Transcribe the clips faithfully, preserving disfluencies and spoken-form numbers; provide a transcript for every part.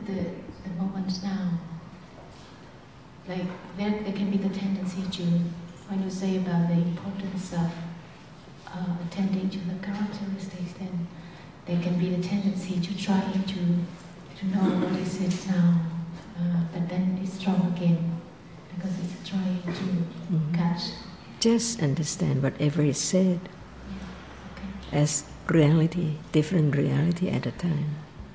the, the moments now. Like, there, there can be the tendency to, when you say about the importance of uh, attending to the characteristics, then there can be the tendency to try to, to know what is it now, uh, but then it's strong again, because it's trying to mm-hmm. catch. Just understand whatever is said yeah. okay. as reality, different reality at a time.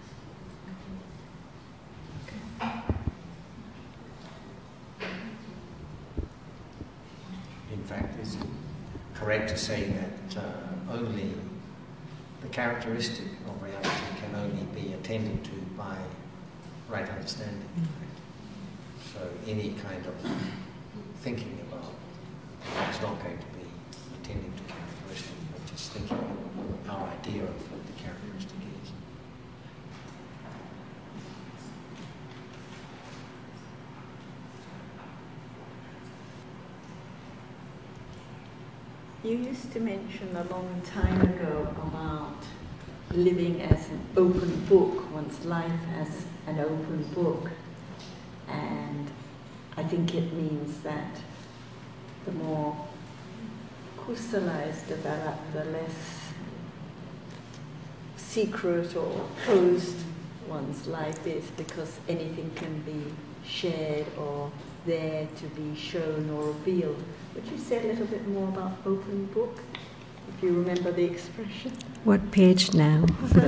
In fact, is it correct to say that uh, only the characteristic of reality can only be attended to by right understanding? Mm-hmm. So any kind of thinking about it's not going to be attending to characteristic, but just thinking our idea of what the characteristic is. You used to mention a long time ago about living as an open book, one's life as an open book. And I think it means that the more crystallized, developed, the less secret or closed one's life is, because anything can be shared or there to be shown or revealed. Would you say a little bit more about open book, if you remember the expression? What page now?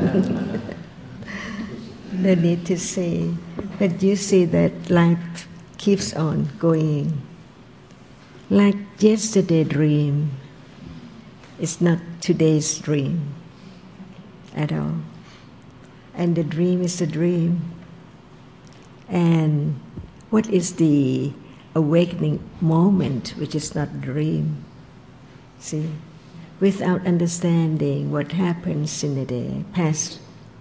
No need to say, but you see that life keeps on going. Like yesterday's dream is not today's dream at all. And the dream is a dream. And what is the awakening moment which is not a dream? See? Without understanding what happens in the day, past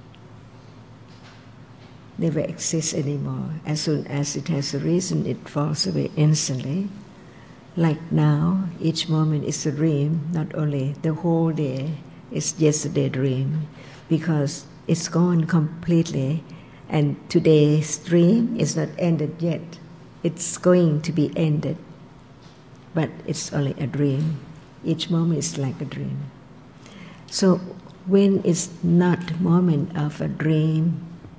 never exists anymore. As soon as it has a reason, it falls away instantly. Like now, each moment is a dream, not only the whole day is yesterday's dream, because it's gone completely, and today's dream is not ended yet. It's going to be ended, but it's only a dream. Each moment is like a dream. So when it's not moment of a dream,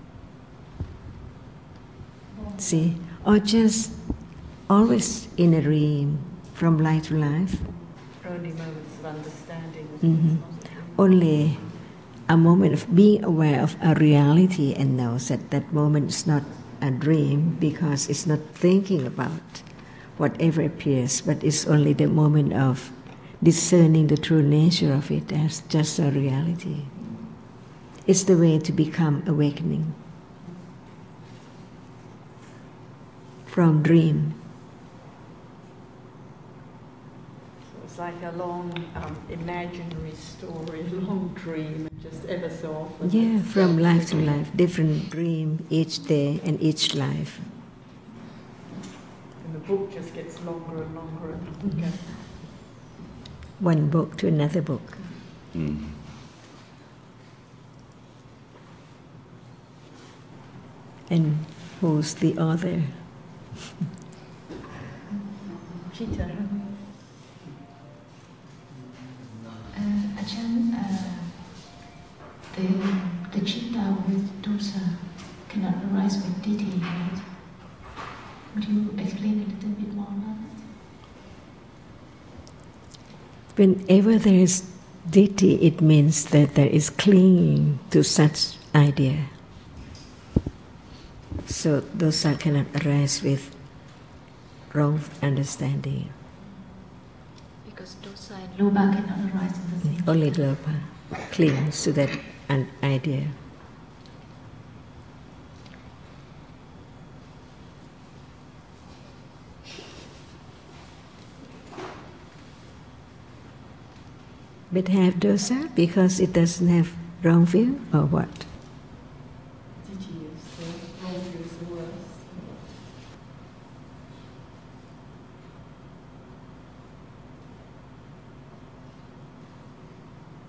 see, or just always in a dream, from life to life. Only moments of understanding. Mm-hmm. Only a moment of being aware of a reality and knows that that moment is not a dream, because it's not thinking about whatever appears, but it's only the moment of discerning the true nature of it as just a reality. It's the way to become awakening from dream. So it's like a long um, imaginary story, a long dream, just ever so often. Yeah, from life to life, different dream each day and each life. And the book just gets longer and longer and longer. One book to another book. Mm. And who's the author? Chitta. Uh, Ajahn, uh, the, the chitta with dosa cannot arise with ditthi, right? Would you explain a little bit more about that? Whenever there is ditthi, it means that there is clinging to such idea. So dosa cannot arise with wrong understanding. Because dosa and loba cannot arise in the same. Only loba clings to that an idea. But have dosa because it doesn't have wrong view, or what? Ditthi is the wrong view is the worst.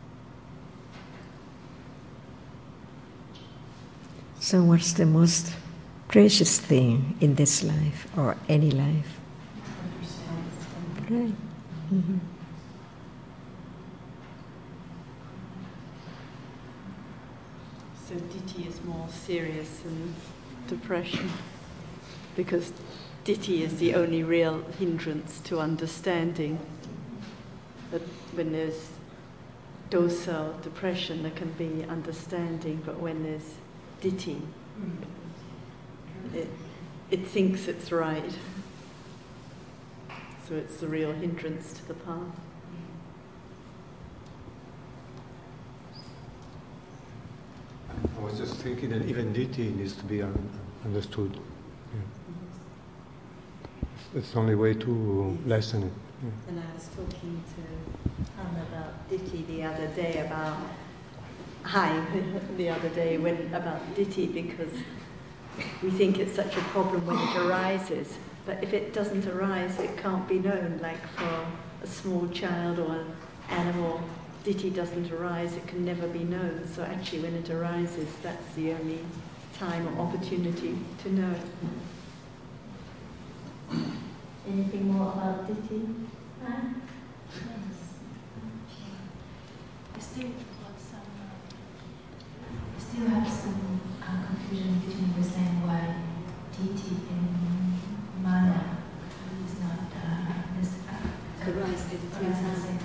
So what's the most precious thing in this life or any life. Right. Mm-hmm. So ditthi is more serious than depression, because ditthi is the only real hindrance to understanding. But when there's dosa or depression, there can be understanding, but when there's ditthi, it, it thinks it's right. So it's the real hindrance to the path. I was just thinking that even ditthi needs to be un- understood. Yeah. It's the only way to lessen it. Yeah. And I was talking to Han about ditthi the other day, about hi the other day when about ditthi, because we think it's such a problem when it arises, but if it doesn't arise, it can't be known. Like for a small child or an animal, ditthi doesn't arise, it can never be known. So actually when it arises, that's the only time or opportunity to know it. Anything more about ditthi? No? Yes. I still got some, uh, I still have some uh, confusion between understanding why ditthi and mana is not uh, this, uh, Arise at the same time.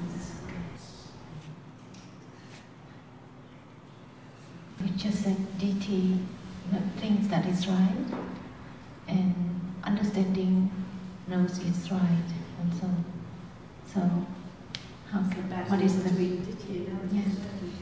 We just said ditthi, you know, thinks that is right, and understanding knows it's right, and so, so how can, what is the ditthi and yeah?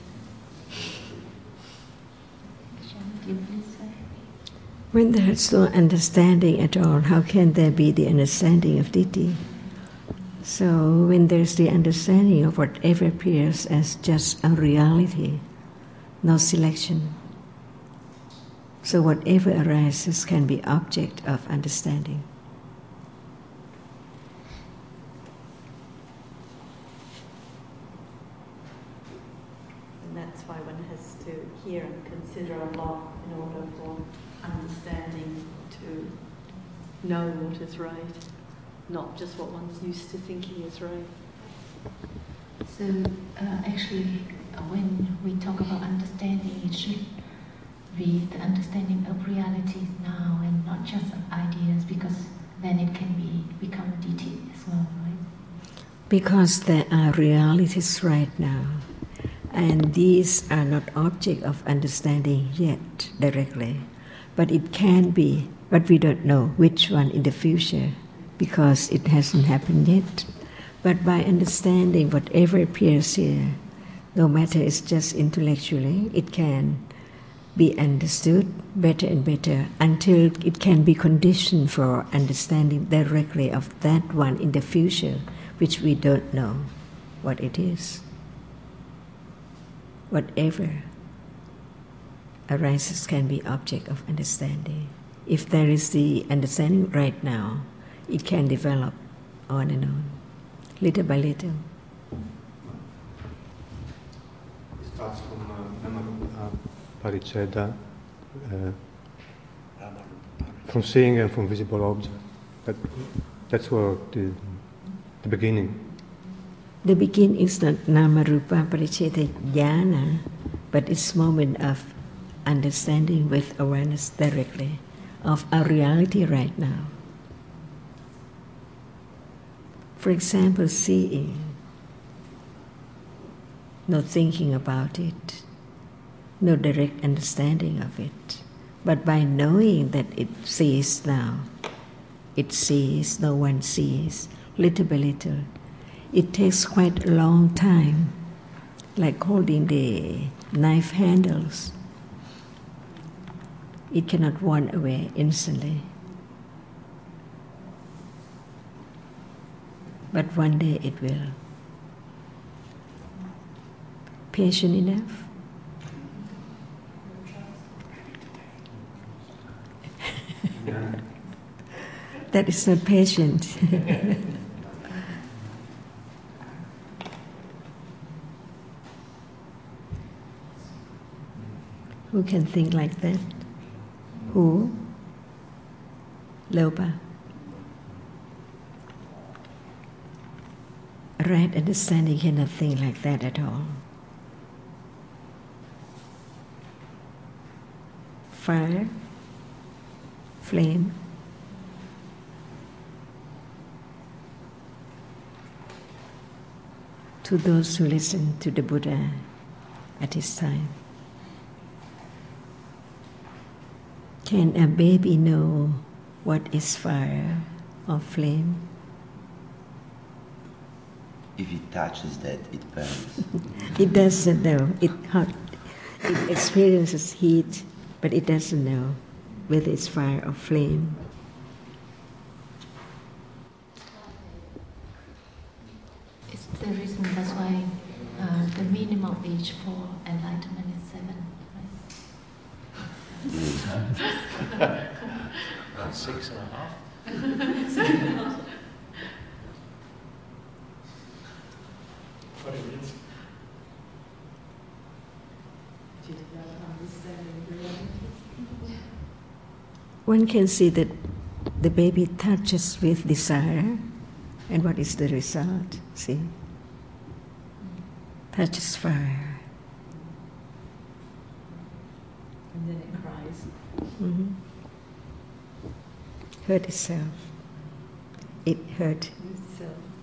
Do you please say? When there's no understanding at all, how can there be the understanding of ditthi? So when there's the understanding of whatever appears as just a reality, no selection. So whatever arises can be object of understanding. And that's why one has to hear and consider a lot in order for understanding to know what is right, not just what one's used to thinking is right. So uh, actually, uh, when we talk about understanding, it should be the understanding of realities now and not just of ideas, because then it can be become ditthi as well, right? Because there are realities right now, and these are not object of understanding yet directly, but it can be, but we don't know which one in the future, because it hasn't happened yet. But by understanding whatever appears here, no matter it's just intellectually, it can be understood better and better until it can be conditioned for understanding directly of that one in the future, which we don't know what it is. Whatever arises can be object of understanding. If there is the understanding right now, it can develop on and on, little by little. It starts from uh, Namarupa Paricheda, uh, from seeing and from visible objects. That, that's where the, the beginning. The beginning is not Namarupa Paricheda jnana, but it's moment of understanding with awareness directly of a reality right now. For example, seeing, no thinking about it, no direct understanding of it, but by knowing that it sees now, it sees, no one sees, little by little. It takes quite a long time, like holding the knife handles. It cannot run away instantly. But one day it will. Patient enough? That is not patient. Who can think like that? Who? Loba. Right understanding cannot think like that at all. Fire, flame, to those who listen to the Buddha at his time. Can a baby know what is fire or flame? If it touches that, it burns. It doesn't know. It hot. It experiences heat, but it doesn't know whether it's fire or flame. It's the reason that's why uh, the minimum age for enlightenment is seven, right? About six and a half. What it is. One can see that the baby touches with desire, and what is the result? See? Touches fire. And then it cries. Mm-hmm. Hurt itself. It hurt. So,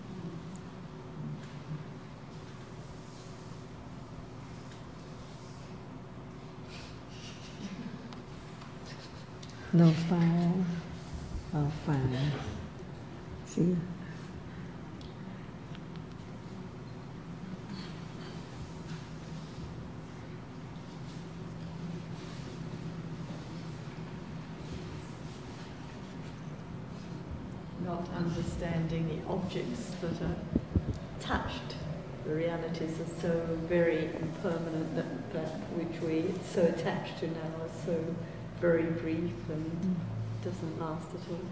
No fire or fire. See? not understanding the objects that are touched. The realities are so very impermanent that, that which we are so attached to now are so very brief and doesn't last at all.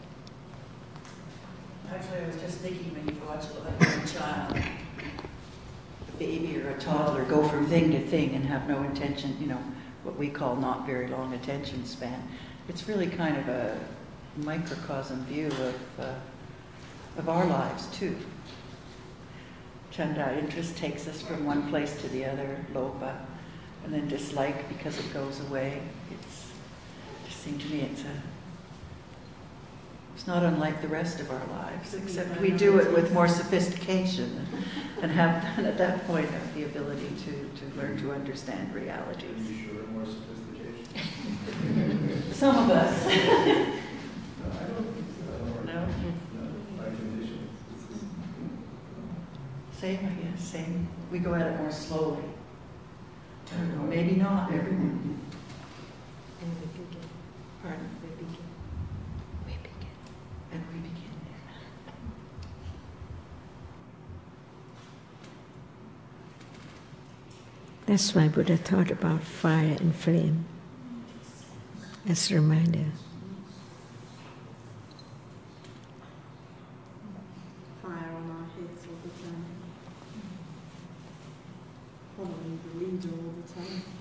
Actually, I was just thinking when you watch like a child, a baby or a toddler go from thing to thing and have no intention, you know, what we call not very long attention span. It's really kind of a microcosm view of uh, of our lives too. Chanda, interest takes us from one place to the other, lopa, and then dislike because it goes away. It's it just seemed to me it's a it's not unlike the rest of our lives, except we do it with more sophistication and have then at that point have the ability to, to learn to understand realities. Are you sure more sophistication? Some of us. No, I don't think so. No? No, by condition. Same, I guess, same. We go at it more slowly. I don't know, maybe not everyone. And we begin. Pardon? We begin. We begin. And we begin. That's why Buddha taught about fire and flame as a reminder. Fire on our heads all the time. Following the leader all the time.